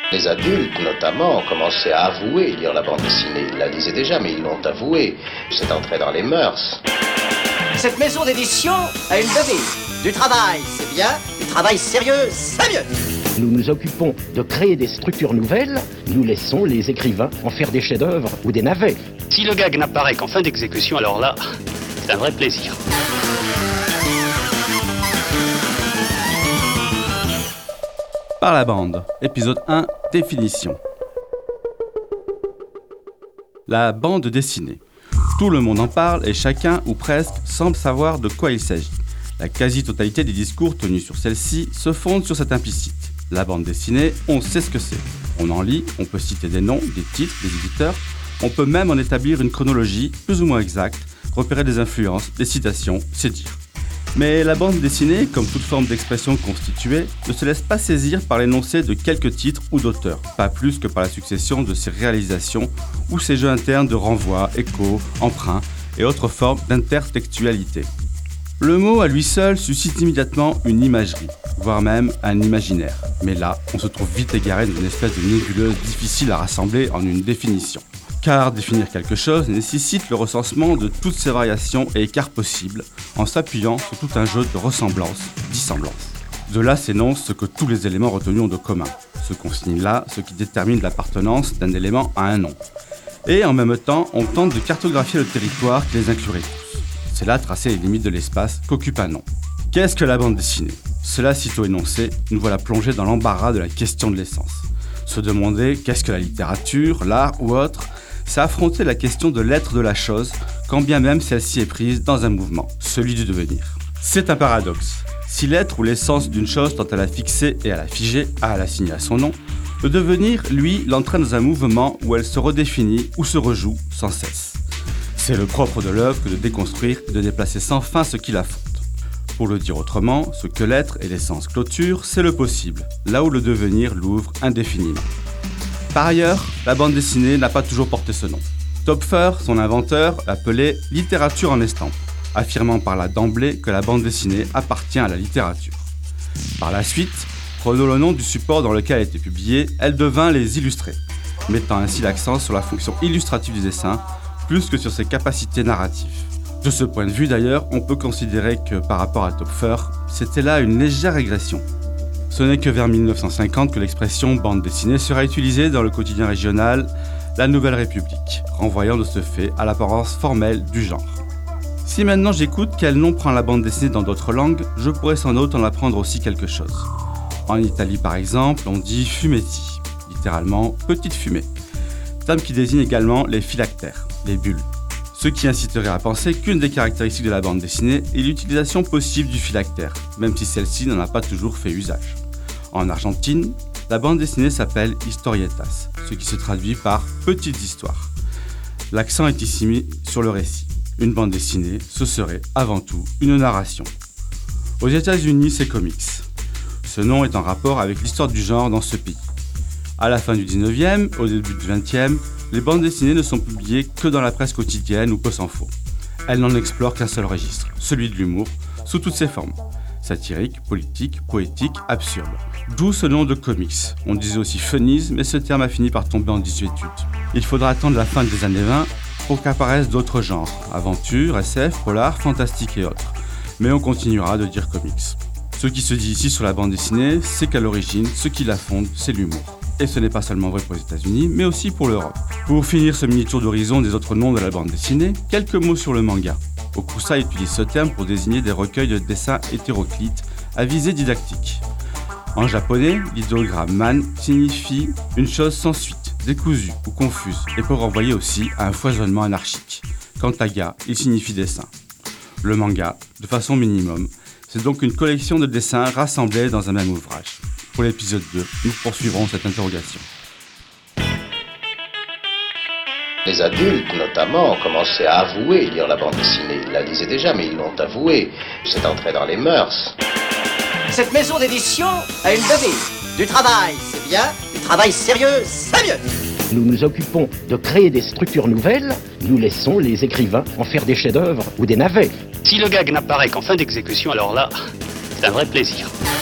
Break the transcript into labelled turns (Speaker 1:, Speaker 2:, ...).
Speaker 1: Les adultes, notamment, ont commencé à avouer lire la bande dessinée. Ils la lisaient déjà, mais ils l'ont avoué. C'est entré dans les mœurs.
Speaker 2: Cette maison d'édition a une devise. Du travail, c'est bien. Du travail sérieux, c'est mieux.
Speaker 3: Nous nous occupons de créer des structures nouvelles. Nous laissons les écrivains en faire des chefs-d'œuvre ou des navets.
Speaker 4: Si le gag n'apparaît qu'en fin d'exécution, alors là, c'est un vrai plaisir.
Speaker 5: Par la bande, épisode 1, définition. La bande dessinée. Tout le monde en parle et chacun, ou presque, semble savoir de quoi il s'agit. La quasi-totalité des discours tenus sur celle-ci se fondent sur cet implicite. La bande dessinée, on sait ce que c'est. On en lit, on peut citer des noms, des titres, des éditeurs. On peut même en établir une chronologie, plus ou moins exacte, repérer des influences, des citations, c'est dire. Mais la bande dessinée, comme toute forme d'expression constituée, ne se laisse pas saisir par l'énoncé de quelques titres ou d'auteurs, pas plus que par la succession de ses réalisations ou ses jeux internes de renvoi, écho, emprunt et autres formes d'intertextualité. Le mot à lui seul suscite immédiatement une imagerie, voire même un imaginaire. Mais là, on se trouve vite égaré dans une espèce de nébuleuse difficile à rassembler en une définition. Car définir quelque chose nécessite le recensement de toutes ses variations et écarts possibles, en s'appuyant sur tout un jeu de ressemblances, dissemblances. De là s'énonce ce que tous les éléments retenus ont de commun, ce qu'on signe là, ce qui détermine l'appartenance d'un élément à un nom. Et en même temps, on tente de cartographier le territoire qui les inclurait tous. C'est là tracer les limites de l'espace qu'occupe un nom. Qu'est-ce que la bande dessinée ? Cela sitôt énoncé, nous voilà plongés dans l'embarras de la question de l'essence. Se demander qu'est-ce que la littérature, l'art ou autre, c'est affronter la question de l'être de la chose, quand bien même celle-ci est prise dans un mouvement, celui du devenir. C'est un paradoxe. Si l'être ou l'essence d'une chose tend à la fixer et à la figer, à l'assigner à son nom, le devenir, lui, l'entraîne dans un mouvement où elle se redéfinit ou se rejoue sans cesse. C'est le propre de l'œuvre que de déconstruire et de déplacer sans fin ce qui la fonde. Pour le dire autrement, ce que l'être et l'essence clôturent, c'est le possible, là où le devenir l'ouvre indéfiniment. Par ailleurs, la bande dessinée n'a pas toujours porté ce nom. Töpffer, son inventeur, l'appelait « littérature en estampes », affirmant par là d'emblée que la bande dessinée appartient à la littérature. Par la suite, prenant le nom du support dans lequel elle était publiée, elle devint les illustrés, mettant ainsi l'accent sur la fonction illustrative du dessin, plus que sur ses capacités narratives. De ce point de vue d'ailleurs, on peut considérer que par rapport à Töpffer, c'était là une légère régression. Ce n'est que vers 1950 que l'expression bande dessinée sera utilisée dans le quotidien régional La Nouvelle République, renvoyant de ce fait à l'apparence formelle du genre. Si maintenant j'écoute quel nom prend la bande dessinée dans d'autres langues, je pourrais sans doute en apprendre aussi quelque chose. En Italie par exemple, on dit fumetti, littéralement petite fumée, terme qui désigne également les phylactères, les bulles. Ce qui inciterait à penser qu'une des caractéristiques de la bande dessinée est l'utilisation possible du phylactère, même si celle-ci n'en a pas toujours fait usage. En Argentine, la bande dessinée s'appelle historietas, ce qui se traduit par petites histoires. L'accent est ici mis sur le récit. Une bande dessinée, ce serait avant tout une narration. Aux États-Unis, c'est comics. Ce nom est en rapport avec l'histoire du genre dans ce pays. À la fin du 19e, au début du 20e, les bandes dessinées ne sont publiées que dans la presse quotidienne ou peu s'en faut. Elles n'en explorent qu'un seul registre, celui de l'humour, sous toutes ses formes. Satirique, politique, poétique, absurde. D'où ce nom de comics. On disait aussi funnies, mais ce terme a fini par tomber en désuétude. Il faudra attendre la fin des années 20 pour qu'apparaissent d'autres genres, aventure, SF, polar, fantastique et autres. Mais on continuera de dire comics. Ce qui se dit ici sur la bande dessinée, c'est qu'à l'origine, ce qui la fonde, c'est l'humour. Et ce n'est pas seulement vrai pour les États-Unis, mais aussi pour l'Europe. Pour finir ce mini-tour d'horizon des autres noms de la bande dessinée, quelques mots sur le manga. Okusa utilise ce terme pour désigner des recueils de dessins hétéroclites à visée didactique. En japonais, l'idéogramme man signifie une chose sans suite, décousue ou confuse, et peut renvoyer aussi à un foisonnement anarchique. Quant à ga, il signifie dessin. Le manga, de façon minimum, c'est donc une collection de dessins rassemblés dans un même ouvrage. Pour l'épisode 2, nous poursuivrons cette interrogation.
Speaker 1: Les adultes, notamment, ont commencé à avouer lire la bande dessinée. Ils la lisaient déjà, mais ils l'ont avoué. C'est entré dans les mœurs.
Speaker 2: Cette maison d'édition a une devise. Du travail, c'est bien. Du travail sérieux, c'est mieux.
Speaker 3: Nous nous occupons de créer des structures nouvelles. Nous laissons les écrivains en faire des chefs-d'œuvre ou des navets.
Speaker 4: Si le gag n'apparaît qu'en fin d'exécution, alors là, c'est un vrai plaisir.